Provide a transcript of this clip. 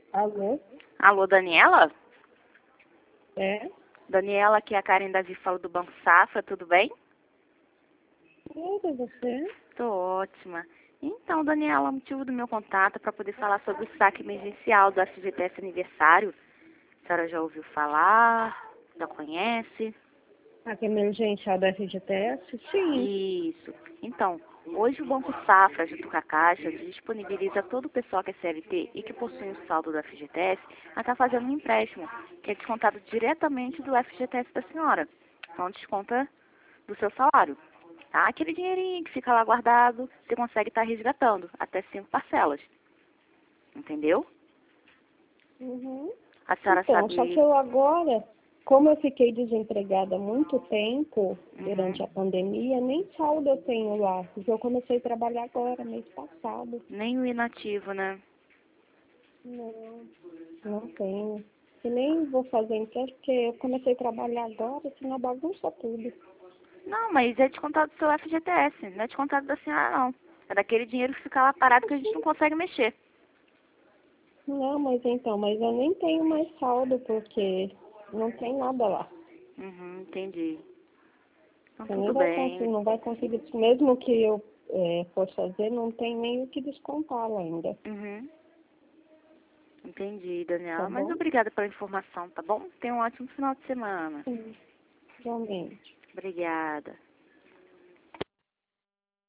Alô? Alô, Daniela? É? Daniela, aqui é a Karen Davi, falo do Banco Safra, tudo bem? Tudo, você? Tô ótima. Então, Daniela, o motivo do meu contato é para poder falar sobre o saque emergencial do FGTS aniversário. A senhora já ouviu falar? Já conhece? Aqui emergencial da FGTS? Sim. Isso. Então, hoje o Banco Safra, junto com a Caixa, disponibiliza todo o pessoal que é CLT e que possui um saldo do FGTS a estar fazendo um empréstimo, que é descontado diretamente do FGTS da senhora. Então, desconta do seu salário. Tá? Aquele dinheirinho que fica lá guardado, você consegue estar resgatando até 5 parcelas. Entendeu? Uhum. A senhora Então, só que sabe... eu agora, como eu fiquei desempregada há muito tempo, Uhum. durante a pandemia, nem saldo eu tenho lá, porque eu comecei a trabalhar agora, mês passado. Nem o inativo, né? Não, não tenho. E nem vou fazer empréstimo, porque eu comecei a trabalhar agora, senão bagunça tudo. Não, mas é descontado do seu FGTS, não é descontado da senhora, não. É daquele dinheiro que fica lá parado que a gente não consegue mexer. Não, mas eu nem tenho mais saldo, porque não tem nada lá. Uhum, entendi. Então Você nem tudo vai conseguir, bem. não vai conseguir, mesmo que eu for fazer, não tem nem o que descontar lá ainda, Uhum, entendi, tá Daniela. Mas bom? obrigada pela informação, tá bom? Tenha um ótimo final de semana. Sim, realmente. Obrigada.